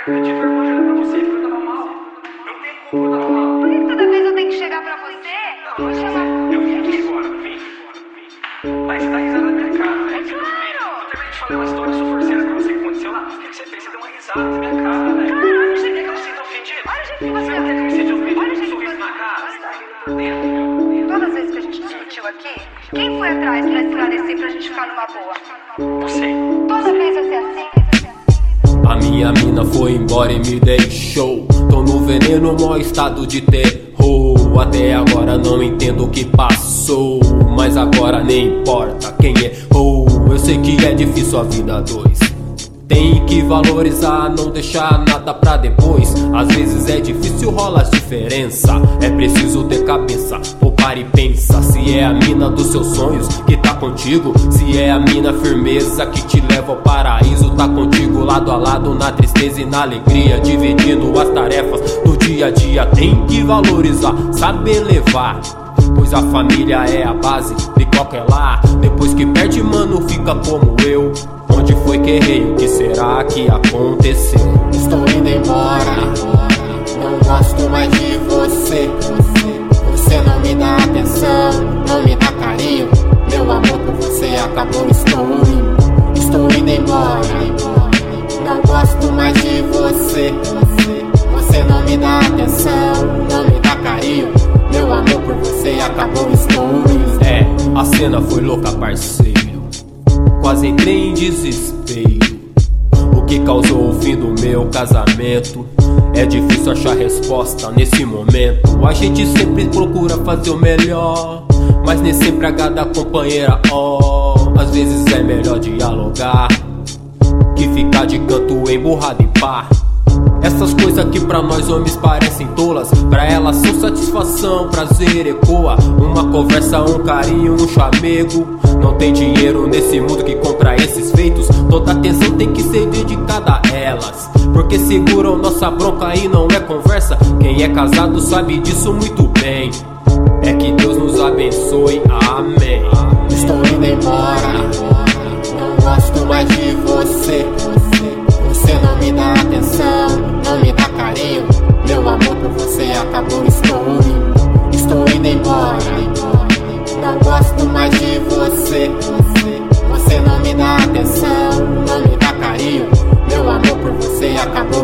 Eu tive vergonha pra você porque eu tava mal. Eu tenho culpa, eu tava mal. Por que toda vez eu tenho que chegar pra você? Não, mas eu vim aqui agora, vim. Mas você dá risada na minha cara, velho. Claro! Eu também te falei uma história surforceira pra você que aconteceu lá. O que você fez? Você deu uma risada na minha cara, velho. Caralho, Você quer que eu me sinta ofendido? Olha o jeito que você Você quer que eu me sinta ofendido? Olha o Com um jeito que sorriso você na cara? Olha daí. Por dentro. Todas as vezes que a gente discutiu aqui, quem foi atrás pra esclarecer pra gente ficar numa boa? Você. Toda vez eu ser assim. A minha mina foi embora e me deixou. Tô no veneno, maior estado de terror. Até agora não entendo o que passou, mas agora nem importa quem errou. Eu sei que é difícil a vida a dois. Tem que valorizar, não deixar nada pra depois. Às vezes é difícil, rola as diferença. É preciso ter cabeça, poupar e pensa. Se é a mina dos seus sonhos que tá contigo, se é a mina firmeza que te leva ao paraíso, tá contigo lado a lado na tristeza e na alegria, dividindo as tarefas do dia a dia. Tem que valorizar, saber levar, pois a família é a base de qualquer lar. Depois que perde, mano, fica como eu. Onde foi que errei? O que será que aconteceu? Estou indo embora, não gosto mais de você. Você não me dá atenção, não me dá carinho. Meu amor por você acabou, estou indo embora. Não gosto mais de você. Você não me dá atenção, não me dá carinho. Meu amor por você acabou, É, a cena foi louca, parceiro. Quase entrei em desespero. O que causou o fim do meu casamento? É difícil achar resposta nesse momento. A gente sempre procura fazer o melhor, mas nem sempre agrada a companheira. Às vezes é melhor dialogar que ficar de canto emburrado em par. Essas coisas que pra nós homens parecem tolas, pra elas são satisfação, prazer, ecoa. Uma conversa, um carinho, um chamego. Não tem dinheiro nesse mundo que compra esses feitos. Toda atenção tem que ser dedicada a elas, porque seguram nossa bronca e não é conversa. Quem é casado sabe disso muito bem. É que Deus nos abençoe, amém. Estou indo embora, não gosto mais de você. Você não me dá atenção, não me dá carinho. Meu amor por você acabou, estou indo embora. Não gosto mais de você. Você não me dá atenção, não me dá carinho. Meu amor por você acabou,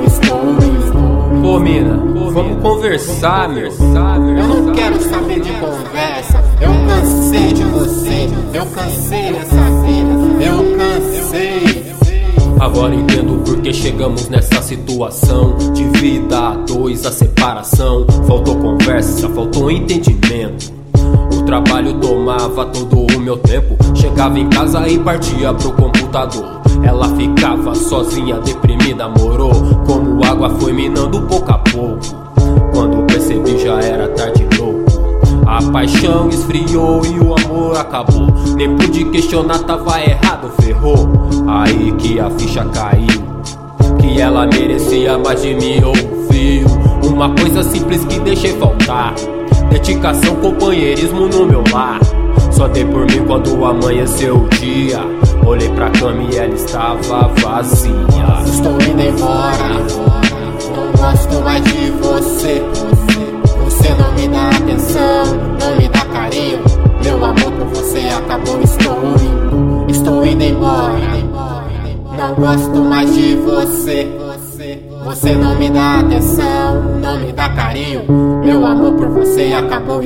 Pô, mina, vamos conversar, meu. Eu não quero saber de conversa. Eu cansei de você, eu cansei dessa vida, eu cansei. Agora entendo por que chegamos nessa situação de vida a dois, a separação. Faltou conversa, faltou entendimento. O trabalho tomava todo o meu tempo. Chegava em casa e partia pro computador. Ela ficava sozinha, deprimida, morou. Como água foi minando pouco a pouco. Quando percebi já era tarde, louco. A paixão esfriou e o amor acabou. Nem pude questionar, tava errado, ferrou. Aí que a ficha caiu, que ela merecia mais de mim, ouviu. Uma coisa simples que deixei faltar: dedicação, companheirismo no meu lar. Só dei por mim quando amanheceu o dia. Olhei pra cama e ela estava vazia. Estou indo embora, não gosto mais de você. Você não me dá atenção, não me dá carinho. Meu amor por você acabou, estou indo embora. Não gosto mais de você. Você não me dá atenção, não me dá carinho. Meu amor por você acabou,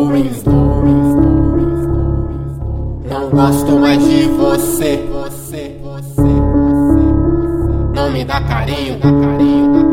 não gosto mais de você. Não me dá carinho,